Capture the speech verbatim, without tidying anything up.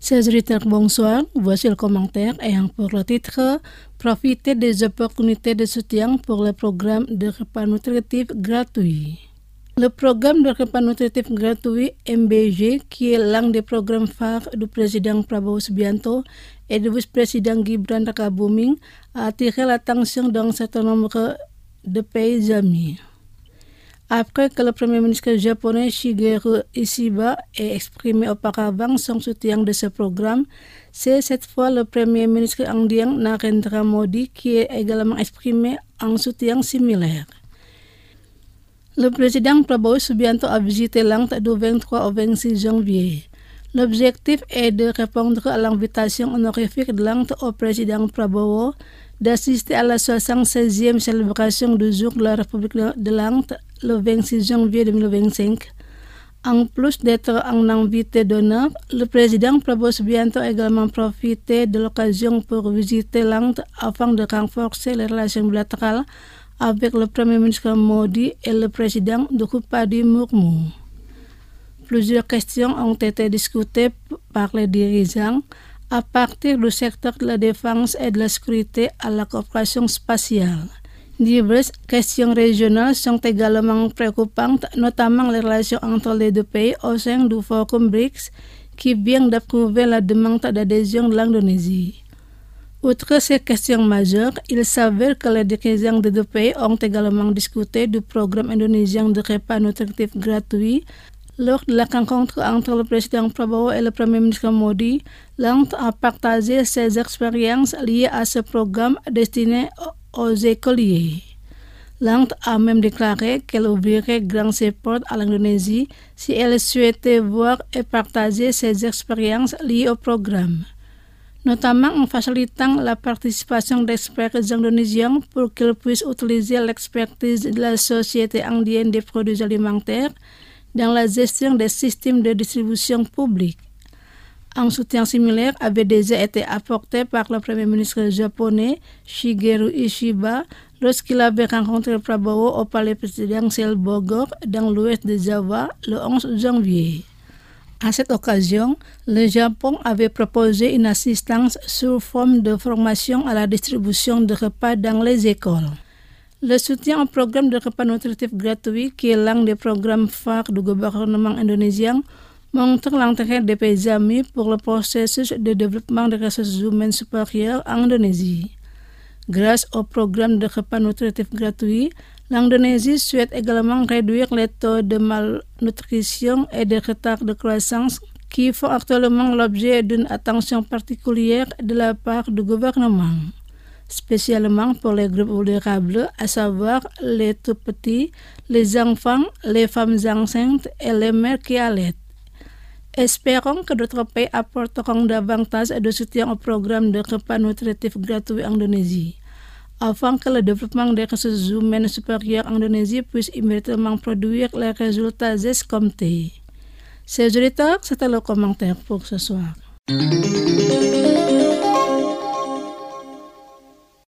Chers auditeurs, bonsoir. Voici le commentaire ayant pour le titre « Profiter des opportunités de soutien pour le programme de repas nutritifs gratuits ». Le programme de repas nutritifs gratuits M B G, qui est l'un des programmes phares du président Prabowo Subianto et du vice-président Gibran Rakabuming, a attiré l'attention d'un certain nombre de pays amis. Après que le Premier ministre japonais Shigeru Ishiba ait exprimé auparavant son soutien de ce programme, c'est cette fois le Premier ministre indien Narendra Modi qui a également exprimé un soutien similaire. Le président Prabowo Subianto a visité l'Inde du vingt-trois au vingt-six janvier. L'objectif est de répondre à l'invitation honorifique de l'Inde au président Prabowo d'assister à la soixante-seizième célébration du jour de la République de l'Inde le vingt-six janvier deux mille vingt-cinq. En plus d'être un invité d'honneur, le président Prabowo Subianto a également profité de l'occasion pour visiter l'Inde afin de renforcer les relations bilatérales avec le Premier ministre Modi et le président Droupadi Murmu. Plusieurs questions ont été discutées par les dirigeants, à partir du secteur de la défense et de la sécurité à la coopération spatiale. Diverses questions régionales sont également préoccupantes, notamment les relations entre les deux pays au sein du Forum B R I C S, qui vient d'approuver la demande d'adhésion de l'Indonésie. Outre ces questions majeures, il s'avère que les dirigeants des deux pays ont également discuté du programme indonésien de repas nutritifs gratuits. Lors de la rencontre entre le président Prabowo et le Premier ministre Modi, l'Inde a partagé ses expériences liées à ce programme destiné aux écoliers. L'Inde a même déclaré qu'elle ouvrirait grand ses portes à l'Indonésie si elle souhaitait voir et partager ses expériences liées au programme, notamment en facilitant la participation d'experts indonésiens pour qu'ils puissent utiliser l'expertise de la Société indienne des produits alimentaires dans la gestion des systèmes de distribution publique. Un soutien similaire avait déjà été apporté par le Premier ministre japonais Shigeru Ishiba lorsqu'il avait rencontré Prabowo au palais présidentiel Bogor dans l'ouest de Java le onze janvier. À cette occasion, le Japon avait proposé une assistance sous forme de formation à la distribution de repas dans les écoles. Le soutien au programme de repas nutritifs gratuits, qui est l'un des programmes phares du gouvernement indonésien, montre l'intérêt des pays amis pour le processus de développement des ressources humaines supérieures en Indonésie. Grâce au programme de repas nutritifs gratuits, l'Indonésie souhaite également réduire les taux de malnutrition et de retard de croissance qui font actuellement l'objet d'une attention particulière de la part du gouvernement, spécialement pour les groupes vulnérables, à savoir les tout-petits, les enfants, les femmes enceintes et les mères qui allaitent. Espérons que d'autres pays apporteront davantage de soutien au programme de repas nutritifs gratuits en Indonésie, afin que le développement des ressources humaines supérieures en Indonésie puisse immédiatement produire les résultats escomptés. Chers auditeurs, c'était le commentaire pour ce soir.